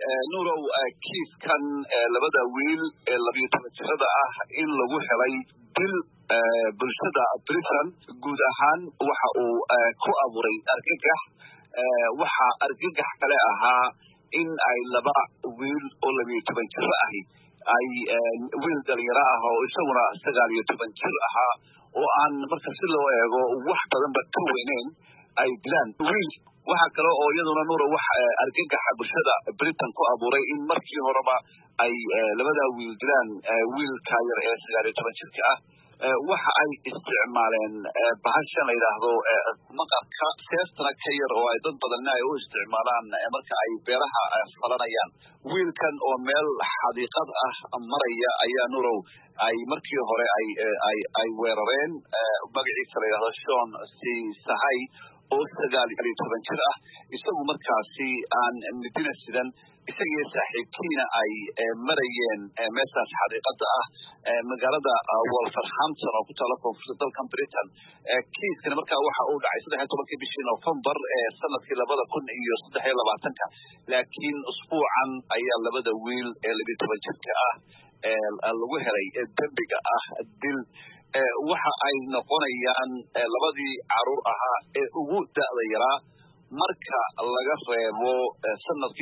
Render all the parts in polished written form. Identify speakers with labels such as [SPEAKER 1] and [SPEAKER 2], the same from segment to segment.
[SPEAKER 1] nuurow kiiskan labada wiil ee 12 jirada ah in lagu helay dil bulshada Britain guud ahaan waxa uu ku abuuray argagax waxa argagax kale ahaa in ay laba wiil oo 12 jir ah ay wiil dhalinyaro ah oo isaguna 19 jir ahaa oo aan marka si loo eego wax badan ba ka weyneen ay dilaan wiil waxa kale oo iyaduna nuuro wax argagaxa bulshada Britain ku abuuray in markii horeba ay labada wiil dilaan wiilka yar ee 19 jirka ah waxa ay isticmaaleen bahashan la yiraahdo maqarka seestana ka yar oo ay dad badan ay u isticmaalaan marka ay beeraha falanayaan wiilkan oo meel xadiiqad ah maraya ayaa nuurow ay markii hore ay weerareen magaciisa la yiraahdo Sean Sahay oo 19 jir ah isagu markaasi aan midina sidan isagii saaxiibkiina ay marayeen meeshaas xadiiqada ah magaalada Wolverhampton oo ku taala koonfurta dalka Britain kiiskan markaa waxa uu dhacay 13 bishii November sanadkii 2023 laakiin usbuucan ayaa labada wiil ee 12 jirka ah lagu helay dambiga ah dil waxa ay noqonayaan labadii caruur ahaa ee ugu da'da yaraa marka laga reebo sanadkii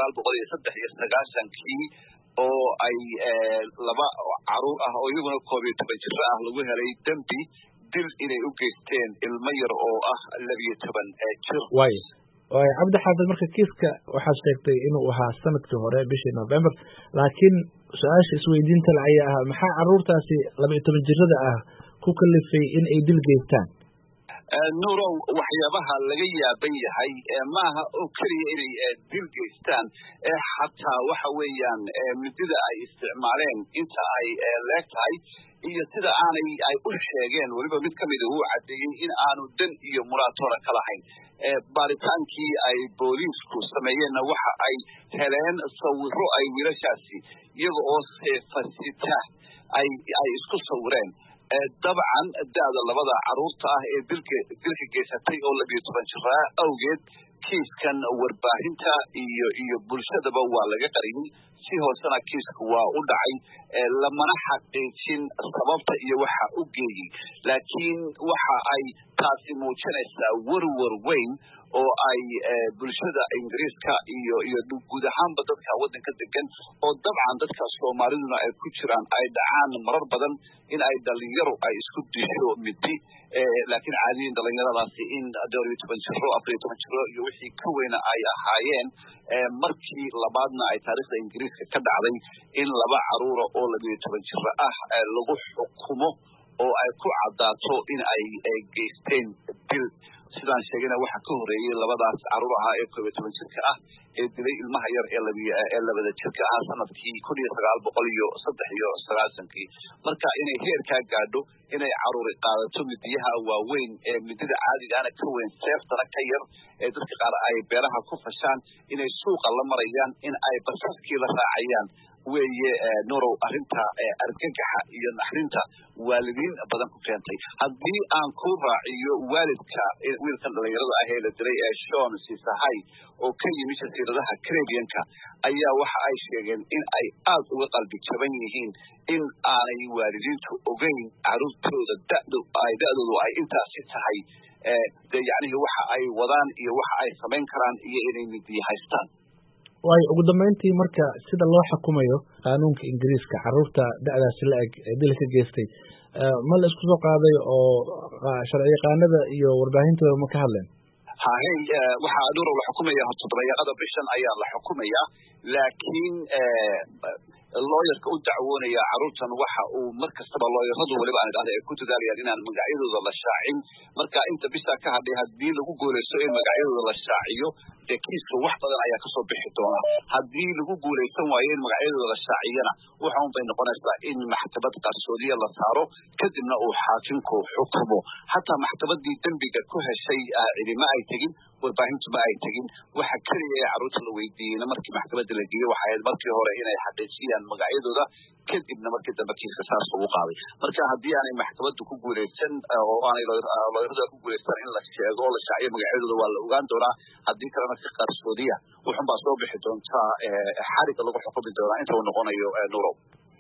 [SPEAKER 1] 1993 oo ay laba caruur ah oo iyaguna 12 jir ah lagu helay dambi dil inay u geysteen ilmo yar oo ah 12 jir
[SPEAKER 2] way cabdi xaafid marka kiiska waxa sheegtay inuu ahaa sanadkii hore bishii November laakiin su'aasha isweydiinta la ayaa maxaa caruurtaasi 12 jirada ah ku kalifay in ay dil geystaan
[SPEAKER 1] nuuro waxyaabaha laga yaaban yahay maaha oo kaliya inay dil geystaan xataa waxa weeyaan midida ay isticmaaleen inta ay leegtahay iyo sida ay u sheegeen waliba mid kamid uu cadeeyay in aanu dan iyo muraatoona kala hayn baaritaankii ay booliisku sameeyeen waxa ay heleen sawiro ay wiilashaasi iyaga oo fasita ay isku sawireen dabcan da'da labada caruurta ah ee dilka geysatay oo 12 jir ah awgeed kiiskan warbaahinta iyo bulshadaba waa laga qariyay si hoosana kiisku waa u dhacay lamana xaqiijin sababta iyo waxa u geeyay laakiin waxa ay taasi muujinaysaa warwar weyn oo ay bulshada Ingiriiska iyo guud ahaanba dadka wadanka degan oo dabcan dadka Soomaaliduna ay ku jiraan ay dhacaan marar badan in ay dhalinyaro ay isku disho midi laakiin caadiin dhalinyaradaasi in 12 jir 14 jir iyo wixii ka weyn ay ahaayeen markii labaadna ay taariikhda Ingiriiska ka dhacday in laba caruur oo 12 jir ah lagu xukumo oo ay ku cadaato in ay geysteen dil sidaan sheegayna waxa ka horeeyay labadaas caruur ah ee 12 jirka ah ee dilay ilmaha yar ee labada jirka ah sanadkii 1993 marka inay heerka gaadho inay caruur qaadato midiyaha waaweyn ee midida caadiga ah ka weyn seeftana ka yar ee dadka qaar ay beeraha ku fashaan inay suuqa la marayaan in ay basaskii la raacayaan weeye nuurow arrinta argagaxa iyo naxrinta waalidiin badan ku keentay haddii aan ku raaciyo waalidka wiilkan dhalinyarada ah ee la dilay ee Sean Sahay oo ka yimid jasiiradaha Caribbean-ka ayaa waxa ay sheegeen in ay aad uga qalbi jaban yihiin in aanay waalidiintu ogeyn caruurtooda da'doodu ay intaasi tahay yacni waxa ay wadaan iyo waxa ay samayn karaan iyo inay midiyo haystaan
[SPEAKER 2] way ugu dambeyntii marka sida loo xukumayo qaanuunka Ingiriiska caruurta da'daasi la eg dilka geystay ma la isku soo qaaday oo sharci yaqaanada iyo warbaahinta ma ka hadleen
[SPEAKER 1] waxa aduur la xukumaya todobayaaqada bishan ayaa la xukumaya laakiin looyarka u dacwoonaya caruurtan waxa uu markastaba looyaradu waliba aan idhaahdo ay ku dadaalayaan inaan magacyadooda la shaacin marka inta bisha ka hadhay haddii lagu guuleysto in magacyadooda la shaaciyo kiiska wax badan ayaa kasoo bixi doona haddii lagu guuleysan waayo in magacyadooda la shaaciyana waxa un bay noqonaysaa in maxkamad qarsoodiya la saaro kadibna uu xaakimku xukumo hataa maxkamadii dambiga ku heshay cidima ay tegin warbaahintu ma ay tegin waxa kaliya ee caruurta la weydiiyeyna markii maxkamadda la geeyey waxa ahayd markii hore inay xaqiijiyaan magacyadooda kadibna markii dambe kiiska saas ugu qaaday marka haddii aanay maxkamaddu ku guuleysan oo aanay looyarada ku guuleysan in la sheego oo la shaaciyo magacyadooda waa la ogaan doonaa haddii kalena si qarsoodiya wuxun baa soo bixi doontaa xariga lagu xukumi doonaa inta uu noqonayo nurow